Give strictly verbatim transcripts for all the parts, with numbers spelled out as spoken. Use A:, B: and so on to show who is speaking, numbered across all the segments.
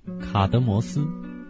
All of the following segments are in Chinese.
A: 卡德摩斯。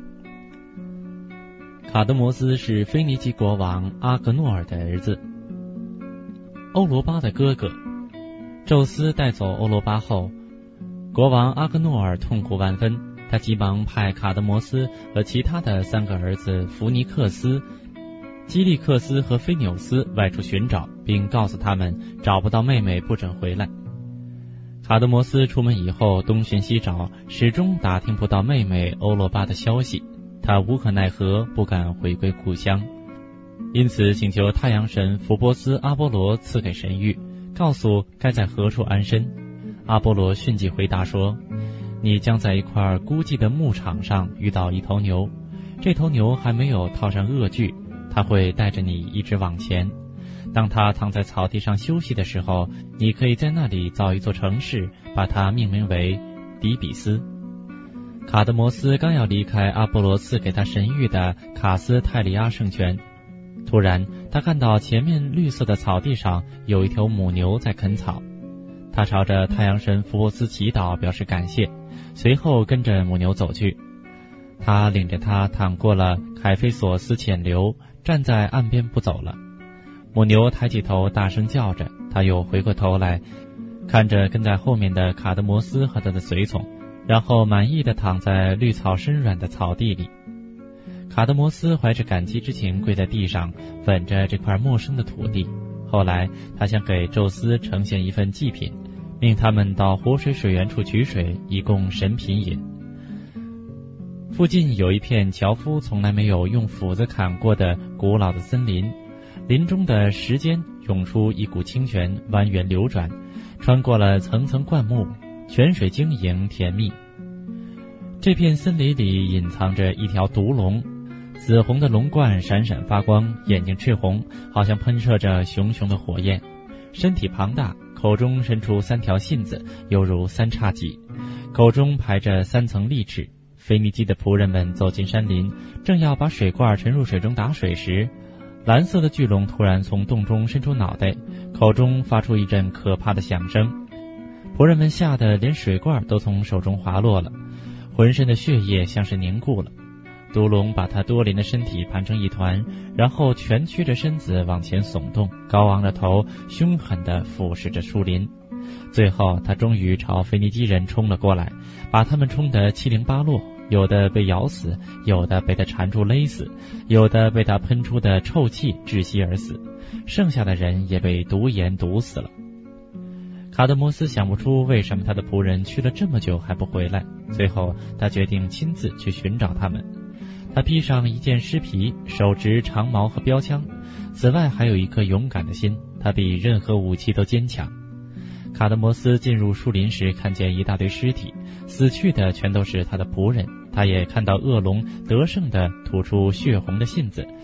A: 卡德摩斯是腓尼基国王阿格诺尔的儿子，欧罗巴的哥哥。宙斯带走欧罗巴后，国王阿格诺尔痛苦万分，他急忙派卡德摩斯和其他的三个儿子弗尼克斯、基利克斯和菲纽斯外出寻找，并告诉他们找不到妹妹不准回来。卡德摩斯出门以后东寻西找，始终打听不到妹妹欧罗巴的消息，他无可奈何，不敢回归故乡，因此请求太阳神福波斯阿波罗赐给神谕，告诉该在何处安身。阿波罗迅即回答说，你将在一块孤寂的牧场上遇到一头牛，这头牛还没有套上恶具，它会带着你一直往前。当它躺在草地上休息的时候，你可以在那里造一座城市，把它命名为底比斯。卡德摩斯刚要离开阿波罗赐给他神谕的卡斯泰利亚圣泉，突然他看到前面绿色的草地上有一头母牛在啃草，他朝着太阳神福波斯祈祷表示感谢，随后跟着母牛走去。他领着他淌过了凯菲索斯浅流，站在岸边不走了。母牛抬起头大声叫着，他又回过头来看着跟在后面的卡德摩斯和他的随从，然后满意地躺在绿草深软的草地里。卡德摩斯怀着感激之情跪在地上，吻着这块陌生的土地。后来他想给宙斯呈现一份祭品，命他们到活水水源处取水，以供神品饮。附近有一片樵夫从来没有用斧子砍过的古老的森林，林中的石间涌出一股清泉，蜿蜒流转，穿过了层层灌木，泉水晶莹甜蜜。这片森林里隐藏着一条毒龙，紫红的龙冠闪闪发光，眼睛赤红，好像喷射着熊熊的火焰，身体庞大，口中伸出三条信子，犹如三叉戟，口中排着三层利齿。腓尼基的仆人们走进山林，正要把水罐沉入水中打水时，蓝色的巨龙突然从洞中伸出脑袋，口中发出一阵可怕的响声。仆人们吓得连水罐都从手中滑落了，浑身的血液像是凝固了。毒龙把他多鳞的身体盘成一团，然后蜷曲着身子往前耸动，高昂着头，凶狠地俯视着树林。最后他终于朝腓尼基人冲了过来，把他们冲得七零八落，有的被咬死，有的被他缠住勒死，有的被他喷出的臭气窒息而死，剩下的人也被毒盐毒死了。卡德摩斯想不出为什么他的仆人去了这么久还不回来，最后他决定亲自去寻找他们。他披上一件尸皮，手执长矛和标枪，此外还有一颗勇敢的心，他比任何武器都坚强。卡德摩斯进入树林时，看见一大堆尸体，死去的全都是他的仆人，他也看到恶龙得胜地吐出血红的信子，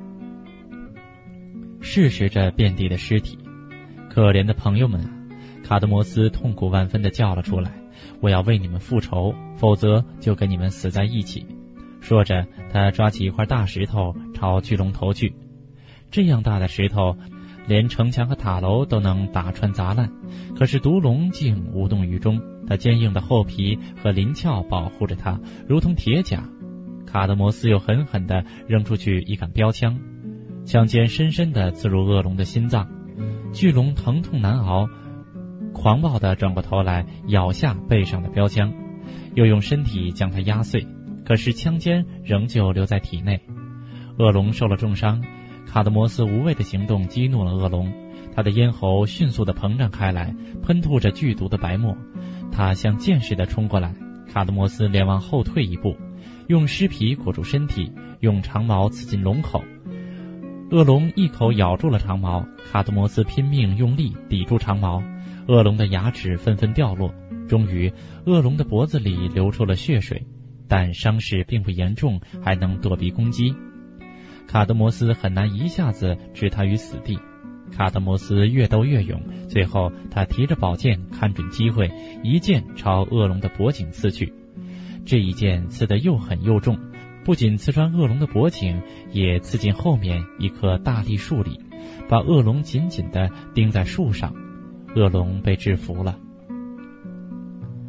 A: 试食着遍地的尸体。可怜的朋友们啊，卡德摩斯痛苦万分地叫了出来，我要为你们复仇，否则就跟你们死在一起。说着，他抓起一块大石头朝巨龙投去。这样大的石头连城墙和塔楼都能打穿砸烂，可是毒龙竟无动于衷，它坚硬的厚皮和鳞鞘保护着它，如同铁甲。卡德摩斯又狠狠地扔出去一杆标枪，枪尖深深地刺入恶龙的心脏。巨龙疼痛难熬，狂暴地转过头来咬下背上的标枪，又用身体将它压碎，可是枪尖仍旧留在体内。恶龙受了重伤，卡德摩斯无畏的行动激怒了恶龙，他的咽喉迅速地膨胀开来，喷吐着剧毒的白沫。他像箭似的冲过来，卡德摩斯连往后退一步，用尸皮裹住身体，用长矛刺进龙口。恶龙一口咬住了长矛，卡德摩斯拼命用力抵住长矛，恶龙的牙齿纷纷掉落，终于恶龙的脖子里流出了血水，但伤势并不严重，还能躲避攻击。卡德摩斯很难一下子置他于死地。卡德摩斯越斗越勇，最后他提着宝剑，看准机会，一剑朝恶龙的脖颈刺去。这一剑刺得又狠又重，不仅刺穿恶龙的脖颈，也刺进后面一棵大栗树里，把恶龙紧紧地钉在树上。恶龙被制服了。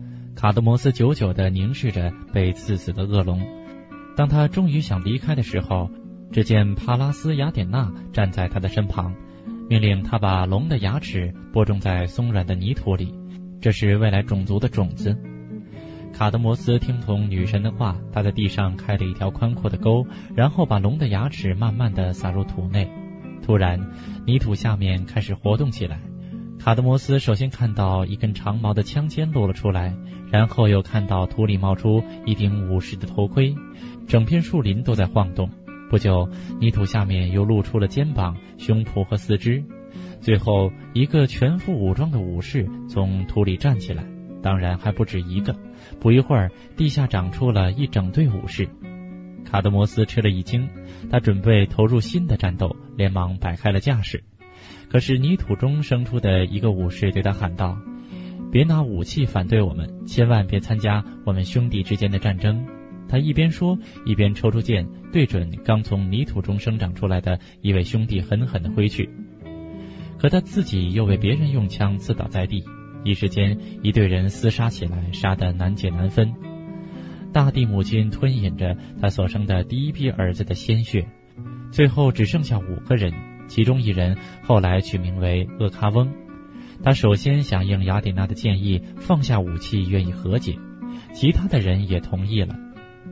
A: 卡德摩斯久久地凝视着被刺死的恶龙。当他终于想离开的时候，只见帕拉斯雅典娜站在他的身旁，命令他把龙的牙齿播种在松软的泥土里，这是未来种族的种子。卡德摩斯听从女神的话，他在地上开了一条宽阔的沟，然后把龙的牙齿慢慢地撒入土内。突然，泥土下面开始活动起来。卡德摩斯首先看到一根长毛的枪尖露了出来，然后又看到土里冒出一顶武士的头盔，整片树林都在晃动。不久，泥土下面又露出了肩膀、胸脯和四肢。最后，一个全副武装的武士从土里站起来，当然还不止一个。不一会儿，地下长出了一整队武士。卡德摩斯吃了一惊，他准备投入新的战斗，连忙摆开了架势。可是泥土中生出的一个武士对他喊道：“别拿武器反对我们，千万别参加我们兄弟之间的战争。”他一边说，一边抽出剑，对准刚从泥土中生长出来的一位兄弟狠狠地挥去。可他自己又被别人用枪刺倒在地，一时间一队人厮杀起来，杀得难解难分。大地母亲吞饮着他所生的第一批儿子的鲜血，最后只剩下五个人，其中一人后来取名为厄卡翁。他首先响应雅典娜的建议，放下武器，愿意和解，其他的人也同意了。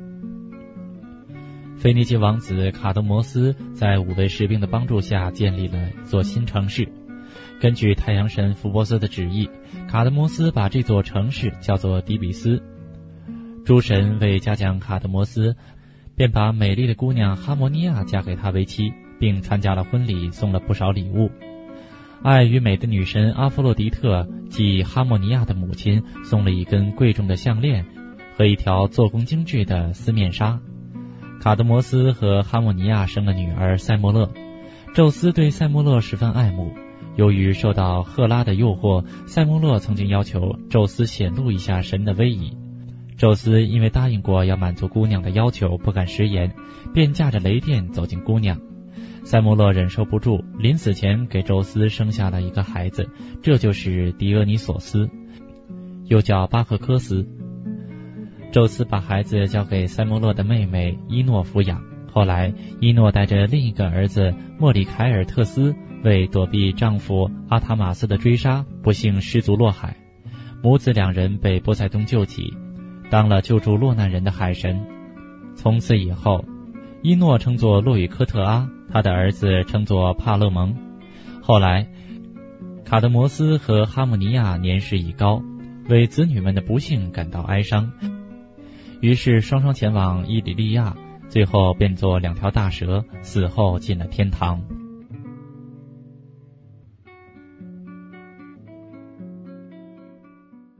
A: 腓尼基王子卡德摩斯在五位士兵的帮助下建立了一座新城市。根据太阳神福波斯的旨意，卡德摩斯把这座城市叫做底比斯。诸神为嘉奖卡德摩斯，便把美丽的姑娘哈摩尼亚嫁给他为妻，并参加了婚礼，送了不少礼物。爱与美的女神阿弗洛狄特即哈莫尼亚的母亲送了一根贵重的项链和一条做工精致的丝面纱。卡德摩斯和哈莫尼亚生了女儿塞莫勒。宙斯对塞莫勒十分爱慕，由于受到赫拉的诱惑，塞莫勒曾经要求宙斯显露一下神的威仪。宙斯因为答应过要满足姑娘的要求，不敢食言，便驾着雷电走进姑娘。塞莫勒忍受不住，临死前给宙斯生下了一个孩子，这就是狄俄尼索斯，又叫巴赫科斯。宙斯把孩子交给塞莫勒的妹妹伊诺抚养。后来伊诺带着另一个儿子莫里凯尔特斯，为躲避丈夫阿塔马斯的追杀，不幸失足落海。母子两人被波塞冬救起，当了救助落难人的海神。从此以后，伊诺称作洛语科特阿，他的儿子称作帕勒蒙。后来卡德摩斯和哈姆尼亚年事已高，为子女们的不幸感到哀伤，于是双双前往伊里利亚，最后变作两条大蛇，死后进了天堂。